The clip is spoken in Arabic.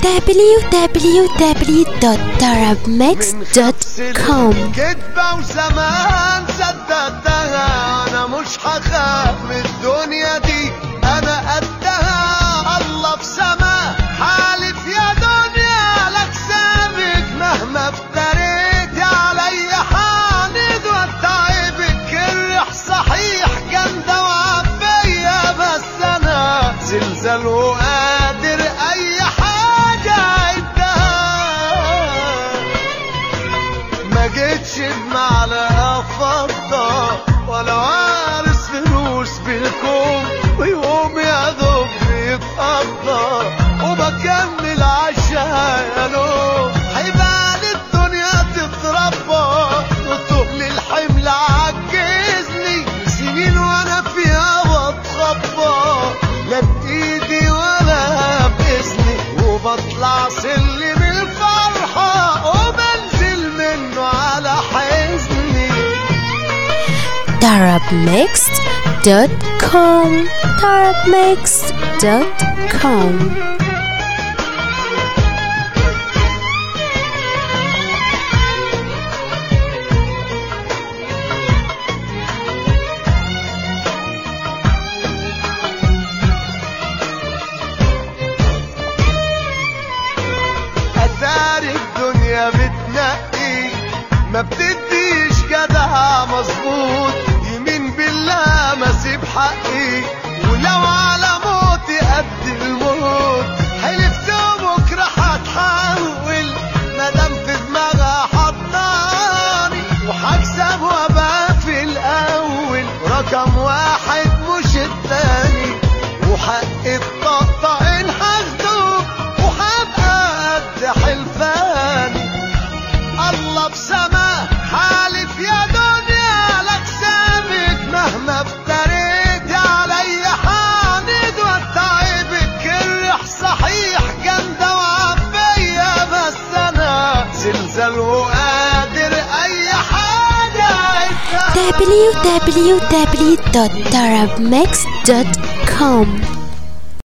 www.tarabmix.com. كدبة وزمان صدقتها، أنا مش هخاف من الدنيا دي، أنا قدها الله في سما. حالف يا دنيا لأكسبك مهما افتريت عليا، حاند واتعبك الريح صحيح جامدة وعبية، بس أنا زلزال وقادر أي حاجة عدها. ما جيتش بمعلقة فضة ولا وارث فلوس بالكوم، ويوم يا دوب بيتقضى وبكمل عشاها يا نوم. حيبان الدنيا تتربى وتقل الحمل عجزني، سنين وانا فيها بتخبى، لا بايدي ولا باسمي، وبطلع سلم الفرحة وبنزل منه على حزني. tarabmix.com. أثار الدنيا بتنقي، ما بتديش جدع مظبوط، يمين بالله ما سيب حقي، ولو على موتي قد الموت. حلفت بكره هتحول مادام في دماغها حطاني، وهكسب وابقى في الاول رقم واحد مش التاني، وحق الطقطقين هاخده وهبقى قد حلفاني. الله بسما حالف يا دنيا لأكسبك مهما افتريت عليا، حاند واتعبك الريح صحيح جامدة وعبية، بس أنا زلزال وقادر أي حاجة عدها. www.tarabmix.com.